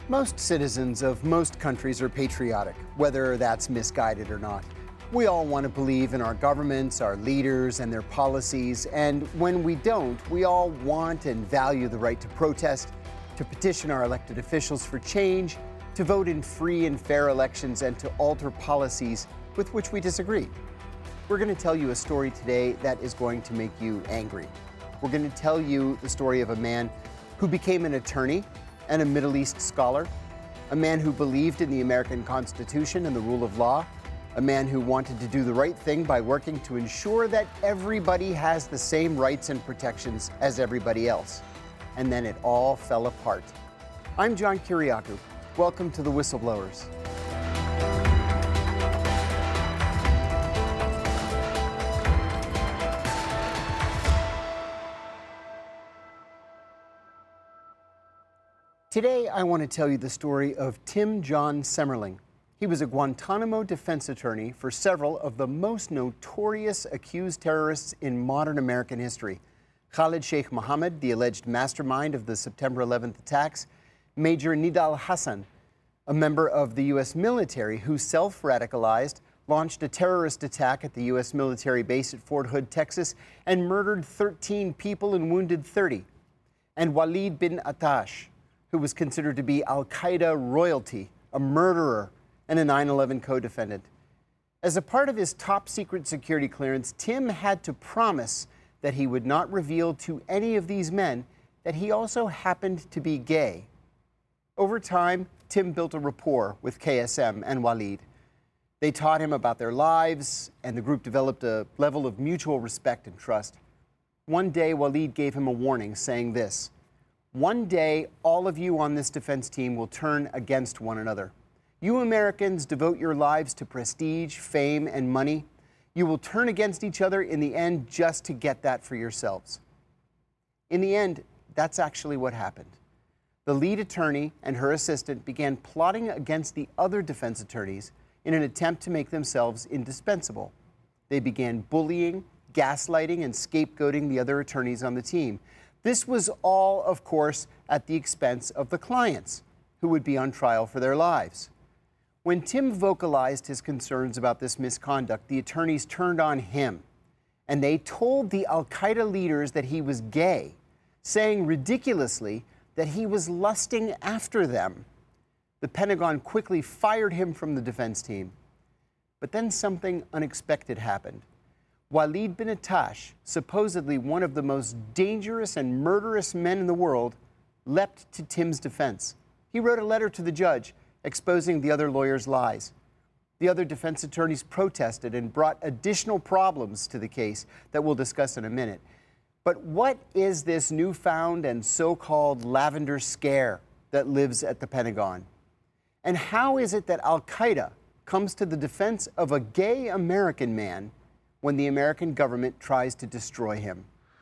Most citizens of most countries are patriotic, whether that's misguided or not. We all want to believe in our governments, our leaders, and their policies, and when we don't, we all want and value the right to protest, to petition our elected officials for change, to vote in free and fair elections, and to alter policies with which we disagree. We're going to tell you a story today that is going to make you angry. We're going to tell you the story of a man who became an attorney and a Middle East scholar, a man who believed in the American Constitution and the rule of law, a man who wanted to do the right thing by working to ensure that everybody has the same rights and protections as everybody else. And then it all fell apart. I'm John Kiriakou. Welcome to The Whistleblowers. Today, I want to tell you the story of Tim John Semmerling. He was a Guantanamo defense attorney for several of the most notorious accused terrorists in modern American history. Khalid Sheikh Mohammed, the alleged mastermind of the September 11th attacks, Major Nidal Hasan, a member of the U.S. military who self-radicalized, launched a terrorist attack at the U.S. military base at Fort Hood, Texas, and murdered 13 people and wounded 30. And Walid bin Attash, who was considered to be al-Qaeda royalty, a murderer, and a 9/11 co-defendant. As a part of his top-secret security clearance, Tim had to promise that he would not reveal to any of these men that he also happened to be gay. Over time, Tim built a rapport with KSM and Walid. They taught him about their lives, and the group developed a level of mutual respect and trust. One day, Walid gave him a warning, saying this: "One day, all of you on this defense team will turn against one another. You Americans devote your lives to prestige, fame, and money. You will turn against each other in the end just to get that for yourselves." In the end, that's actually what happened. The lead attorney and her assistant began plotting against the other defense attorneys in an attempt to make themselves indispensable. They began bullying, gaslighting, and scapegoating the other attorneys on the team. This was all, of course, at the expense of the clients, who would be on trial for their lives. When Tim vocalized his concerns about this misconduct, the attorneys turned on him, and they told the al-Qaeda leaders that he was gay, saying ridiculously that he was lusting after them. The Pentagon quickly fired him from the defense team. But then something unexpected happened. Walid bin Attash, supposedly one of the most dangerous and murderous men in the world, leapt to Tim's defense. He wrote a letter to the judge exposing the other lawyers' lies. The other defense attorneys protested and brought additional problems to the case that we'll discuss in a minute. But what is this newfound and so-called lavender scare that lives at the Pentagon? And how is it that al-Qaeda comes to the defense of a gay American man when the American government tries to destroy him?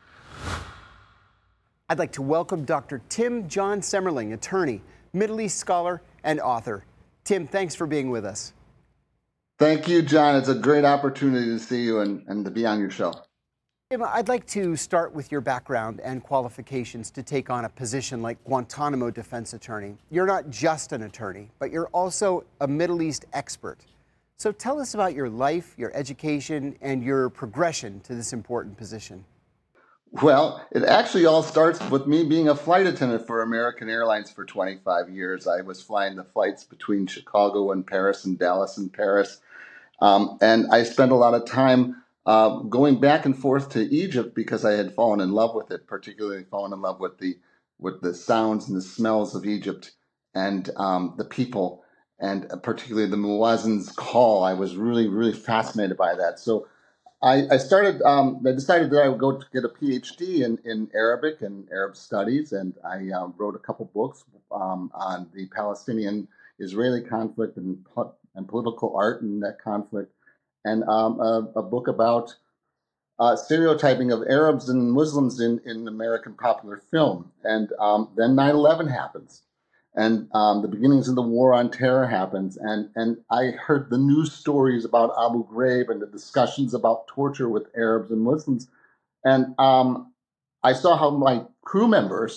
I'd like to welcome Dr. Tim John Semmerling, attorney, Middle East scholar, and author. Tim, thanks for being with us. Thank you, John. It's a great opportunity to see you and to be on your show. Tim, I'd like to start with your background and qualifications to take on a position like Guantanamo defense attorney. You're not just an attorney, but you're also a Middle East expert. So tell us about your life, your education, and your progression to this important position. Well, it actually all starts with me being a flight attendant for American Airlines for 25 years. I was flying the flights between Chicago and Paris and Dallas and Paris. And I spent a lot of time going back and forth to Egypt because I had fallen in love with it, particularly fallen in love with the sounds and the smells of Egypt and the people, and particularly the Muwazzin's call. I was really, really fascinated by that. So I decided that I would go to get a PhD in Arabic and Arab studies, and I wrote a couple books on the Palestinian-Israeli conflict and political art in that conflict, and a book about stereotyping of Arabs and Muslims in American popular film. And then 9/11 happens. And the beginnings of the war on terror happens. And I heard the news stories about Abu Ghraib and the discussions about torture with Arabs and Muslims. And I saw how my crew members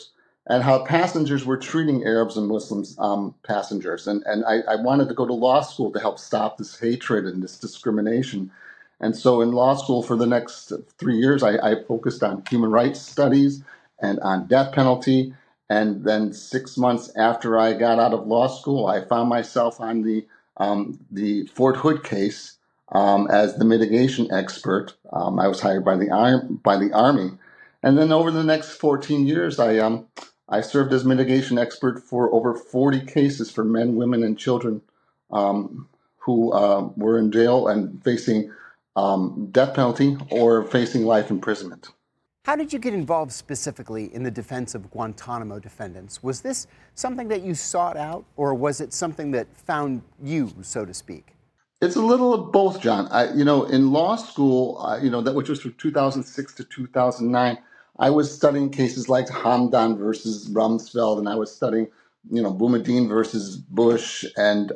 and how passengers were treating Arabs and Muslims passengers. And I wanted to go to law school to help stop this hatred and this discrimination. And so in law school for the next 3 years, I focused on human rights studies and on death penalty. And then 6 months after I got out of law school, I found myself on the Fort Hood case as the mitigation expert. I was hired by the Army. And then over the next 14 years, I served as mitigation expert for over 40 cases for men, women, and children who were in jail and facing death penalty or facing life imprisonment. How did you get involved specifically in the defense of Guantanamo defendants? Was this something that you sought out, or was it something that found you, so to speak? It's a little of both, John. In law school, which was from 2006 to 2009, I was studying cases like Hamdan versus Rumsfeld, and I was studying, Boumediene versus Bush, and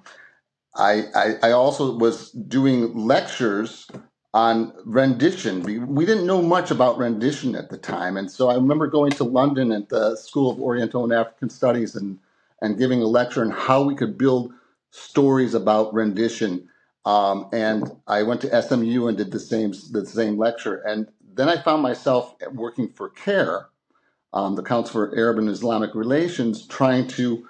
I also was doing lectures on rendition. We didn't know much about rendition at the time, and so I remember going to London at the School of Oriental and African Studies and giving a lecture on how we could build stories about rendition. And I went to SMU and did the same lecture. And then I found myself working for CAIR, the Council for Arab and Islamic Relations, trying to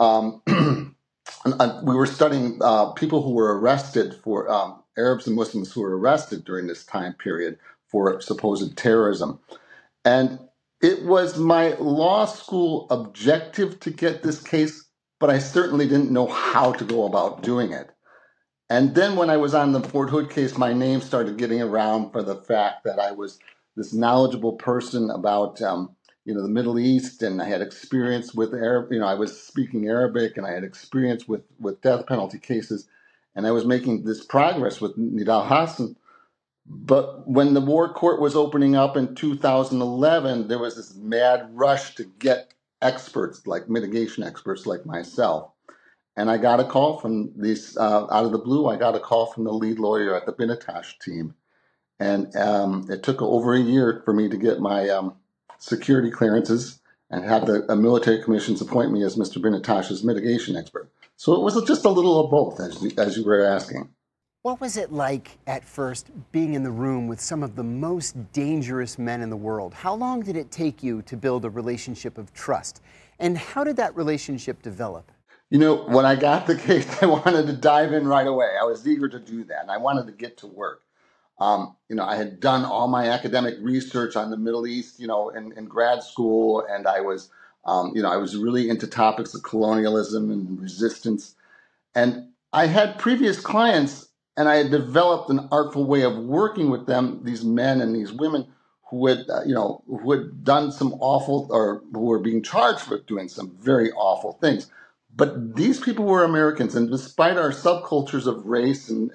we were studying people who were arrested for Arabs and Muslims who were arrested during this time period for supposed terrorism. And it was my law school objective to get this case, but I certainly didn't know how to go about doing it. And then when I was on the Fort Hood case, my name started getting around for the fact that I was this knowledgeable person about the Middle East, and I had experience with Arab. I was speaking Arabic, and I had experience with death penalty cases, and I was making this progress with Nidal Hasan. But when the war court was opening up in 2011, there was this mad rush to get experts, like mitigation experts like myself. And I got a call from these, out of the blue, I got a call from the lead lawyer at the Benetosh team. And it took over a year for me to get my security clearances and have the military commissions appoint me as Mr. Benetosh's mitigation expert. So it was just a little of both, as you were asking. What was it like at first being in the room with some of the most dangerous men in the world? How long did it take you to build a relationship of trust? And how did that relationship develop? When I got the case, I wanted to dive in right away. I was eager to do that, and I wanted to get to work. I had done all my academic research on the Middle East, in grad school, and I was really into topics of colonialism and resistance. And I had previous clients, and I had developed an artful way of working with them, these men and these women who had done some awful, or who were being charged with doing some very awful things. But these people were Americans, and despite our subcultures of race and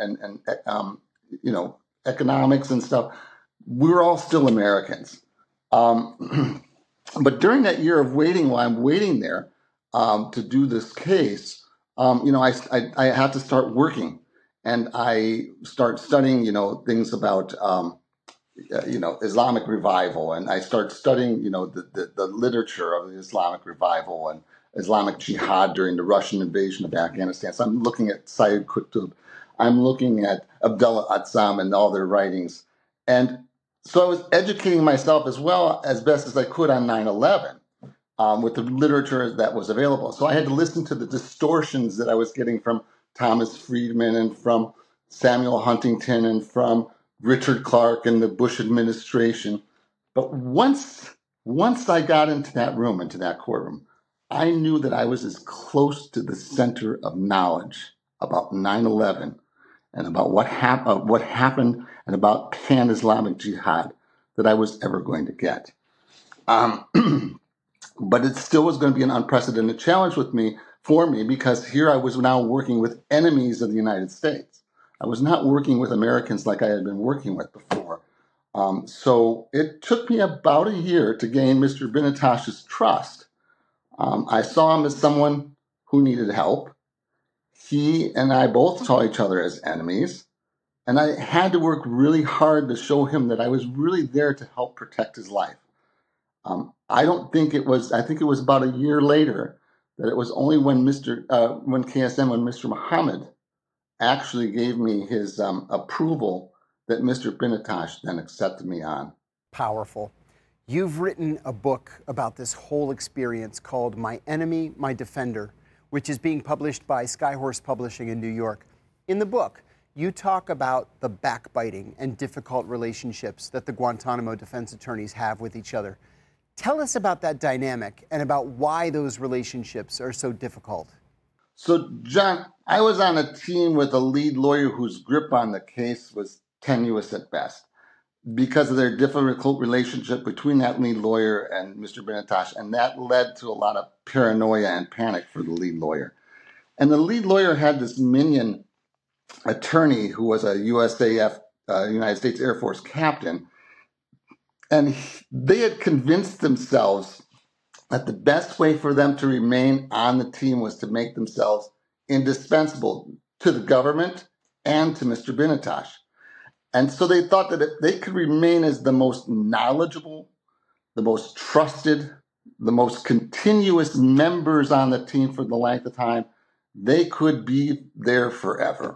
economics and stuff, we were all still Americans. But during that year of waiting, while I'm waiting there to do this case, I have to start working, and I start studying, things about Islamic revival, and I start studying, the literature of the Islamic revival and Islamic jihad during the Russian invasion of Afghanistan. So I'm looking at Sayyid Qutb, I'm looking at Abdullah Azzam and all their writings. And so I was educating myself as well as best as I could on 9/11 with the literature that was available. So I had to listen to the distortions that I was getting from Thomas Friedman and from Samuel Huntington and from Richard Clarke and the Bush administration. But once I got into that room, into that courtroom, I knew that I was as close to the center of knowledge about 9/11 and about what happened and about pan-Islamic jihad that I was ever going to get. But it still was going to be an unprecedented challenge for me, because here I was now working with enemies of the United States. I was not working with Americans like I had been working with before. So it took me about a year to gain Mr. Benetosh's trust. I saw him as someone who needed help. He and I both saw each other as enemies, and I had to work really hard to show him that I was really there to help protect his life. I don't think it was. I think it was about a year later that it was only when when Mr. Muhammad actually gave me his approval that Mr. Binatosh then accepted me on. Powerful. You've written a book about this whole experience called My Enemy, My Defender, which is being published by Skyhorse Publishing in New York. In the book, you talk about the backbiting and difficult relationships that the Guantanamo defense attorneys have with each other. Tell us about that dynamic and about why those relationships are so difficult. So, John, I was on a team with a lead lawyer whose grip on the case was tenuous at best because of their difficult relationship between that lead lawyer and Mr. Binatosh, and that led to a lot of paranoia and panic for the lead lawyer. And the lead lawyer had this minion attorney who was a USAF, United States Air Force captain, and they had convinced themselves that the best way for them to remain on the team was to make themselves indispensable to the government and to Mr. Binatosh. And so they thought that if they could remain as the most knowledgeable, the most trusted, the most continuous members on the team for the length of time, they could be there forever.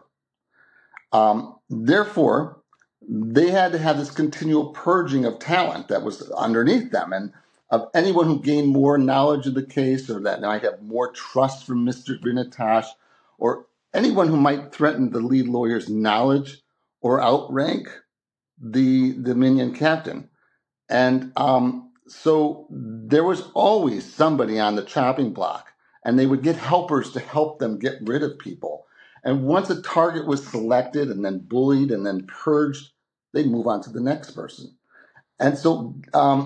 Therefore, they had to have this continual purging of talent that was underneath them, and of anyone who gained more knowledge of the case or that might have more trust from Mr. Binatosh, or anyone who might threaten the lead lawyer's knowledge or outrank the minion captain. And so there was always somebody on the chopping block, and they would get helpers to help them get rid of people. And once a target was selected and then bullied and then purged, they'd move on to the next person. And so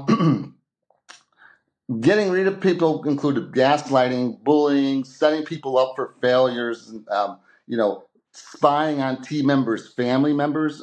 getting rid of people included gaslighting, bullying, setting people up for failures, spying on team members, family members,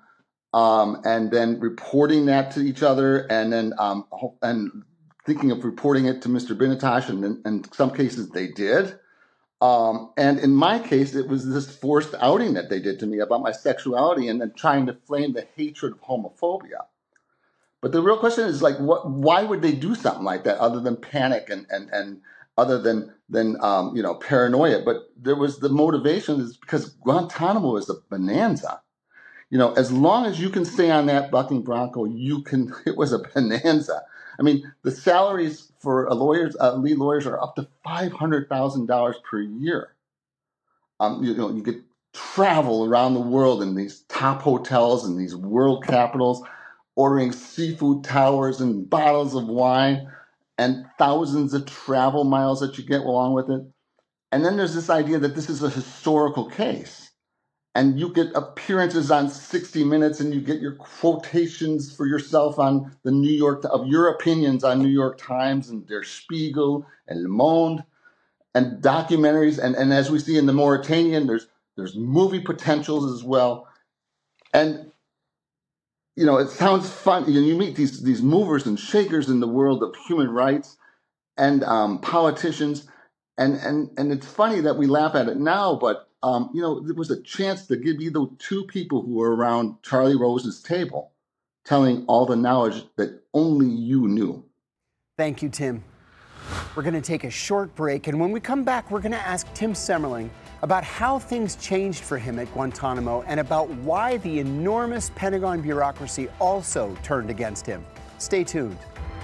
and then reporting that to each other, and then and thinking of reporting it to Mr. Binatosh, and in some cases they did. And in my case, it was this forced outing that they did to me about my sexuality, and then trying to flame the hatred of homophobia. But the real question is, like, why would they do something like that other than panic and other than paranoia? But there was the motivation is because Guantanamo is a bonanza. As long as you can stay on that bucking bronco, it was a bonanza. I mean, the salaries for lead lawyers are up to $500,000 per year. You could travel around the world in these top hotels and these world capitals, ordering seafood towers and bottles of wine and thousands of travel miles that you get along with it. And then there's this idea that this is a historical case. And you get appearances on 60 Minutes, and you get your quotations for yourself on the your opinions on New York Times and Der Spiegel and Le Monde, and documentaries. And as we see in the Mauritanian, there's movie potentials as well. And it sounds fun. You meet these movers and shakers in the world of human rights and politicians, and it's funny that we laugh at it now, but there was a chance to give you the two people who were around Charlie Rose's table, telling all the knowledge that only you knew. Thank you, Tim. We're going to take a short break, and when we come back, we're going to ask Tim Semmerling about how things changed for him at Guantanamo and about why the enormous Pentagon bureaucracy also turned against him. Stay tuned.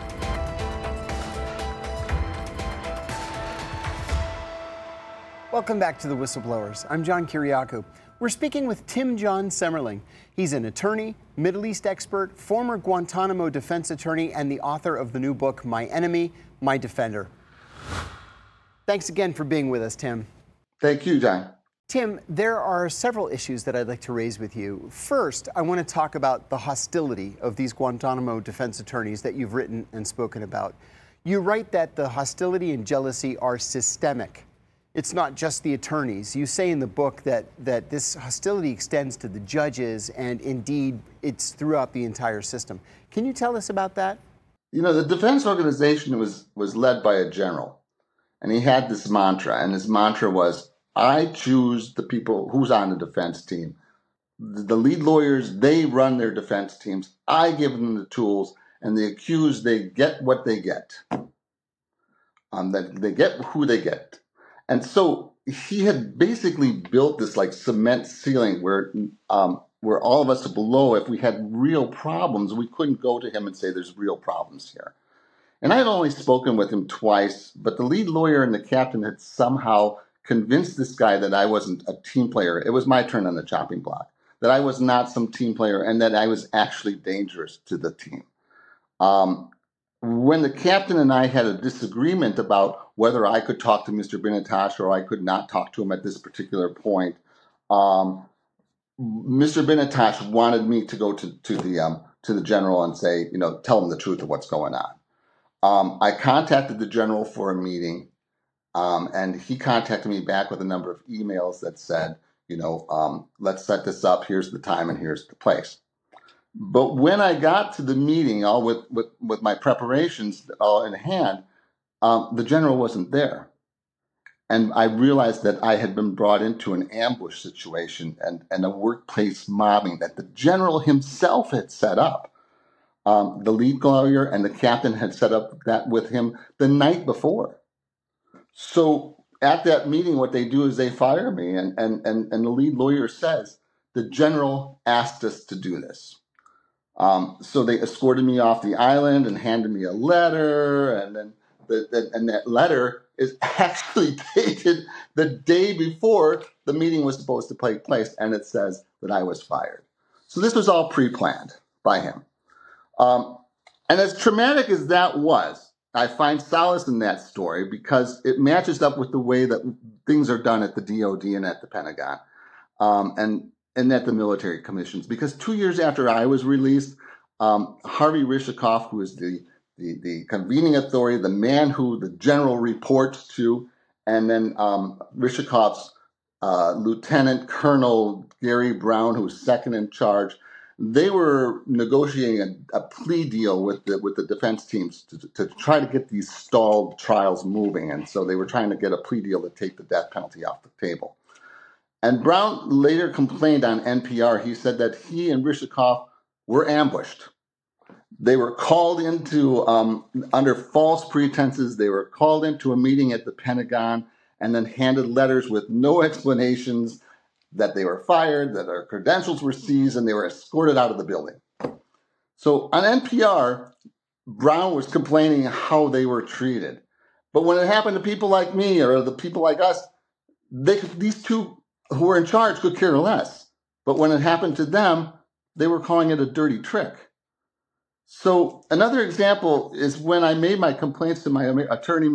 Welcome back to The Whistleblowers. I'm John Kiriakou. We're speaking with Tim John Semmerling. He's an attorney, Middle East expert, former Guantanamo defense attorney, and the author of the new book, My Enemy, My Defender. Thanks again for being with us, Tim. Thank you, John. Tim, there are several issues that I'd like to raise with you. First, I want to talk about the hostility of these Guantanamo defense attorneys that you've written and spoken about. You write that the hostility and jealousy are systemic. It's not just the attorneys. You say in the book that this hostility extends to the judges, and indeed, it's throughout the entire system. Can you tell us about that? The defense organization was led by a general, and he had this mantra, and his mantra was, I choose the people who's on the defense team. The lead lawyers, they run their defense teams. I give them the tools, and the accused, they get what they get. That they get who they get. And so he had basically built this like cement ceiling where all of us below, if we had real problems, we couldn't go to him and say there's real problems here. And I had only spoken with him twice, but the lead lawyer and the captain had somehow convinced this guy that I wasn't a team player. It was my turn on the chopping block, that I was not some team player, and that I was actually dangerous to the team. When the captain and I had a disagreement about whether I could talk to Mr. Benetash or I could not talk to him at this particular point, Mr. Benetash wanted me to go to the general and say, tell him the truth of what's going on. I contacted the general for a meeting, and he contacted me back with a number of emails that said, let's set this up. Here's the time and here's the place. But when I got to the meeting, all with my preparations all in hand, the general wasn't there. And I realized that I had been brought into an ambush situation and a workplace mobbing that the general himself had set up. The lead lawyer and the captain had set up that with him the night before. So at that meeting, what they do is they fire me, and the lead lawyer says, the general asked us to do this. So they escorted me off the island and handed me a letter, and then that letter is actually dated the day before the meeting was supposed to take place, and it says that I was fired. So this was all pre-planned by him. And as traumatic as that was, I find solace in that story because it matches up with the way that things are done at the DOD and at the Pentagon, and at the military commissions. Because 2 years after I was released, Harvey Rishikoff, who is the convening authority, the man who the general reports to, and then Rishikoff's Lieutenant Colonel Gary Brown, who's second in charge, they were negotiating a plea deal with the defense teams to try to get these stalled trials moving. And so they were trying to get a plea deal to take the death penalty off the table. And Brown later complained on NPR. He said that he and Rishikoff were ambushed. They were called into, under false pretenses, they were called into a meeting at the Pentagon and then handed letters with no explanations that they were fired, that their credentials were seized, and they were escorted out of the building. So on NPR, Brown was complaining how they were treated. But when it happened to people like me or the people like us, these two who were in charge could care less. But when it happened to them, they were calling it a dirty trick. So another example is when I made my complaints to my attorney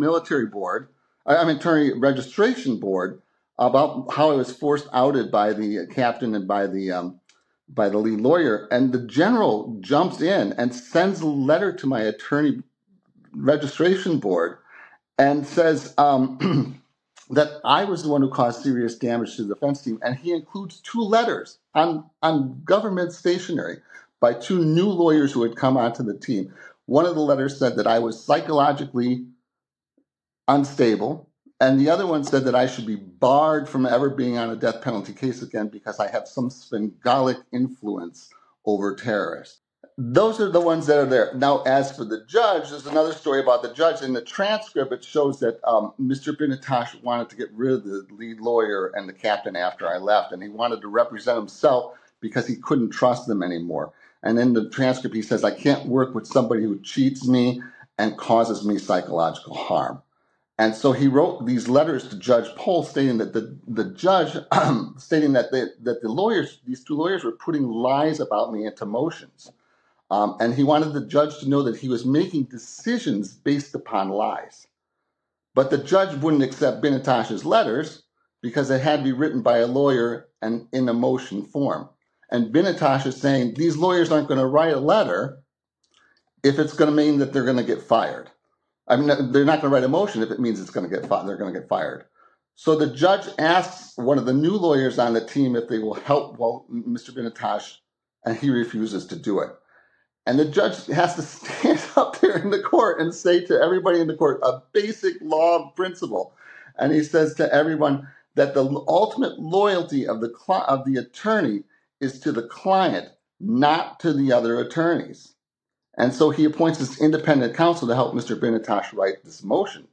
registration board about how I was forced outed by the captain and by the lead lawyer, and the general jumps in and sends a letter to my attorney registration board and says that I was the one who caused serious damage to the defense team, and he includes 2 letters on government stationery by 2 new lawyers who had come onto the team. One of the letters said that I was psychologically unstable, and the other one said that I should be barred from ever being on a death penalty case again because I have some Svengalic influence over terrorists. Those are the ones that are there. Now, as for the judge, there's another story about the judge. In the transcript, it shows that Mr. Benetash wanted to get rid of the lead lawyer and the captain after I left, and he wanted to represent himself because he couldn't trust them anymore. And in the transcript, he says, I can't work with somebody who cheats me and causes me psychological harm. And so he wrote these letters to Judge Pohl stating that the judge, stating that the lawyers, these 2 lawyers, were putting lies about me into motions. And he wanted the judge to know that he was making decisions based upon lies. But the judge wouldn't accept Benetash's letters because it had to be written by a lawyer and in a motion form. And Benetash is saying these lawyers aren't going to write a letter if it's going to mean that they're going to get fired. I mean, they're not going to write a motion if it means it's going to get they're going to get fired. So the judge asks one of the new lawyers on the team if they will help Mr. Benetash, and he refuses to do it. And the judge has to stand up there in the court and say to everybody in the court a basic law principle. And he says to everyone that the ultimate loyalty of the attorney is to the client, not to the other attorneys. And so he appoints this independent counsel to help Mr. Benetosh write this motion.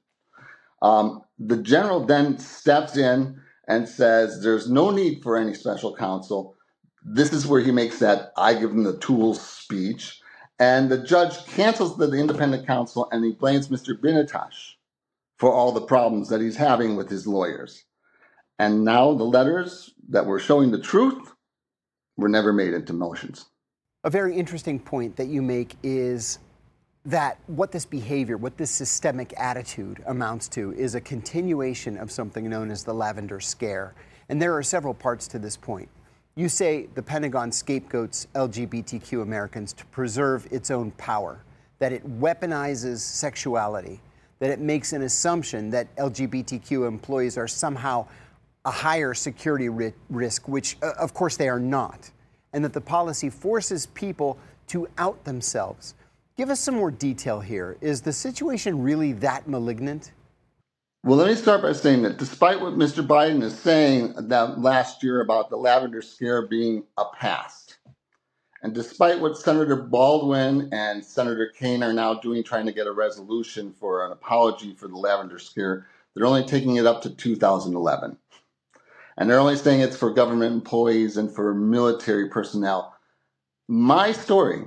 The general then steps in and says there's no need for any special counsel. This is where he makes that "I give them the tools" speech. And the judge cancels the independent counsel and he blames Mr. Benetosh for all the problems that he's having with his lawyers. And now the letters that were showing the truth were never made into motions. A very interesting point that you make is that what this behavior, what this systemic attitude amounts to is a continuation of something known as the Lavender Scare. And there are several parts to this point. You say the Pentagon scapegoats LGBTQ Americans to preserve its own power, that it weaponizes sexuality, that it makes an assumption that LGBTQ employees are somehow a higher security risk, which of course they are not, and that the policy forces people to out themselves. Give us some more detail here. Is the situation really that malignant? Well, let me start by saying that despite what Mr. Biden is saying that last year about the Lavender Scare being a past, and despite what Senator Baldwin and Senator Kaine are now doing, trying to get a resolution for an apology for the Lavender Scare, they're only taking it up to 2011. And they're only saying it's for government employees and for military personnel. My story,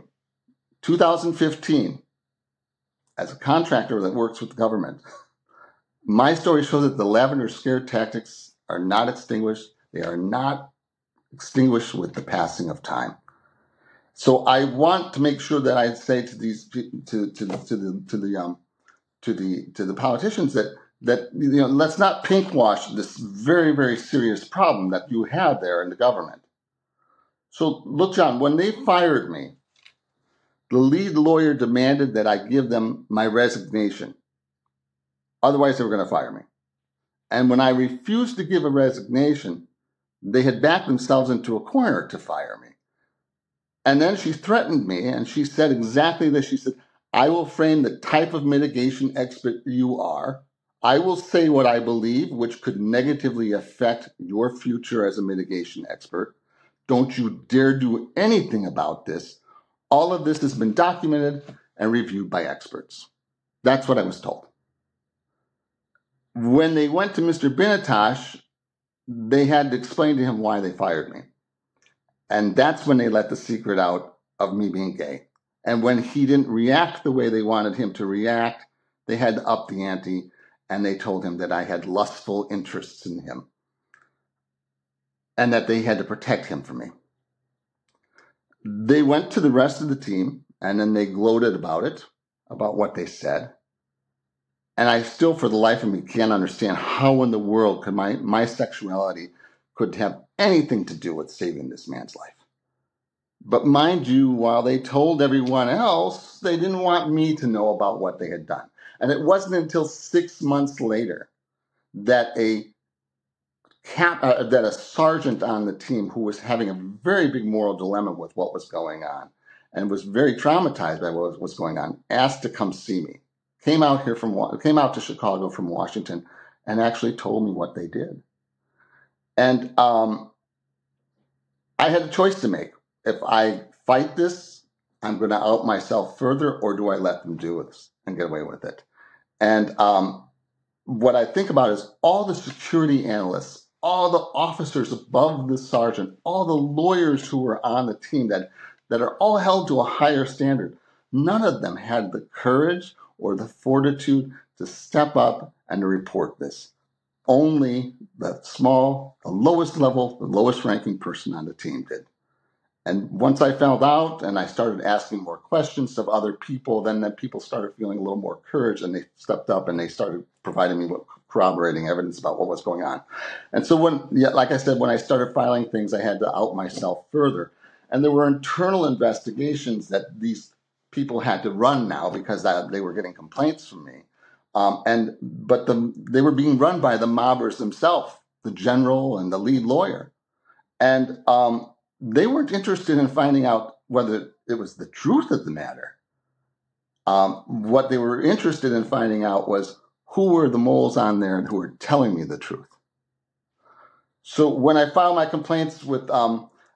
2015, as a contractor that works with the government, my story shows that the Lavender Scare tactics are not extinguished. They are not extinguished with the passing of time. So I want to make sure that I say to these to the politicians that let's not pinkwash this very, very serious problem that you have there in the government. So look, John, when they fired me, the lead lawyer demanded that I give them my resignation. Otherwise, they were going to fire me. And when I refused to give a resignation, they had backed themselves into a corner to fire me. And then she threatened me, and she said exactly this. She said, "I will frame the type of mitigation expert you are. I will say what I believe, which could negatively affect your future as a mitigation expert. Don't you dare do anything about this. All of this has been documented and reviewed by experts." That's what I was told. When they went to Mr. Benetosh, they had to explain to him why they fired me. And that's when they let the secret out of me being gay. And when he didn't react the way they wanted him to react, they had to up the ante, and they told him that I had lustful interests in him and that they had to protect him from me. They went to the rest of the team, and then they gloated about it, about what they said. And I still, for the life of me, can't understand how in the world could my sexuality could have anything to do with saving this man's life. But mind you, while they told everyone else, they didn't want me to know about what they had done. And it wasn't until 6 months later that a sergeant on the team who was having a very big moral dilemma with what was going on and was very traumatized by what was going on asked to come see me. Came out to Chicago from Washington and actually told me what they did. And I had a choice to make. If I fight this, I'm going to out myself further, or do I let them do this and get away with it? And what I think about is all the security analysts, all the officers above the sergeant, all the lawyers who were on the team that are all held to a higher standard. None of them had the courage or the fortitude to step up and to report this. Only the lowest level, the lowest ranking person on the team did. And once I found out and I started asking more questions of other people, then people started feeling a little more courage, and they stepped up and they started providing me with corroborating evidence about what was going on. And so like I said, when I started filing things, I had to out myself further. And there were internal investigations that these people had to run now because they were getting complaints from me. But they were being run by the mobbers themselves, the general and the lead lawyer. And they weren't interested in finding out whether it was the truth of the matter. What they were interested in finding out was who were the moles on there and who were telling me the truth. So when I filed my complaints with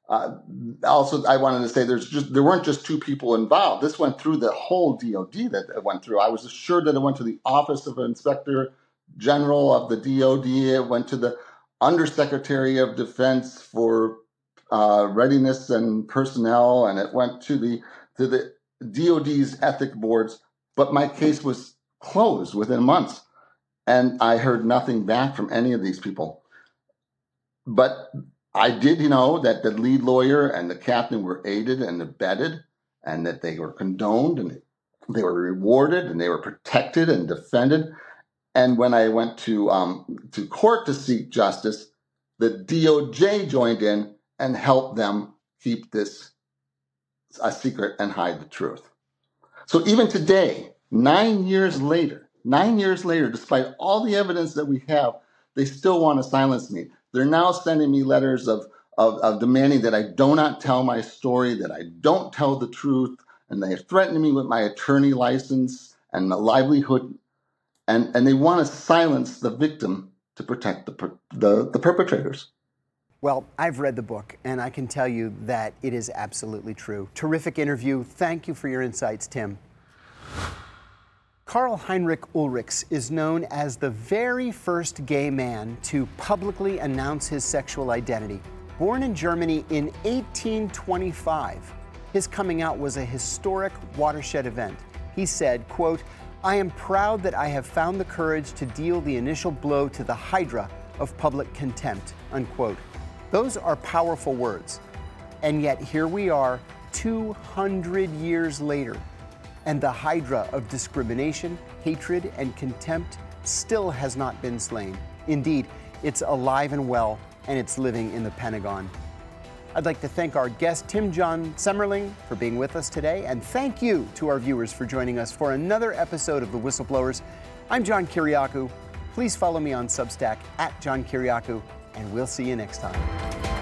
Also, I wanted to say there weren't just two people involved. This went through the whole DOD that it went through. I was assured that it went to the Office of Inspector General of the DOD. It went to the Undersecretary of Defense for Readiness and Personnel, and it went to the DOD's ethic boards. But my case was closed within months, and I heard nothing back from any of these people. But I did know that the lead lawyer and the captain were aided and abetted, and that they were condoned, and they were rewarded, and they were protected and defended. And when I went to court to seek justice, the DOJ joined in and helped them keep this a secret and hide the truth. So even today, 9 years later, despite all the evidence that we have, they still want to silence me. They're now sending me letters of demanding that I do not tell my story, that I don't tell the truth, and they're threatening me with my attorney license and my livelihood, and they want to silence the victim to protect the perpetrators. Well, I've read the book, and I can tell you that it is absolutely true. Terrific interview. Thank you for your insights, Tim. Karl Heinrich Ulrichs is known as the very first gay man to publicly announce his sexual identity. Born in Germany in 1825, his coming out was a historic watershed event. He said, quote, "I am proud that I have found the courage to deal the initial blow to the hydra of public contempt," unquote. Those are powerful words. And yet here we are 200 years later, and the hydra of discrimination, hatred, and contempt still has not been slain. Indeed, it's alive and well, and it's living in the Pentagon. I'd like to thank our guest, Tim John Semmerling, for being with us today, and thank you to our viewers for joining us for another episode of The Whistleblowers. I'm John Kiriakou. Please follow me on Substack @John Kiriakou, and we'll see you next time.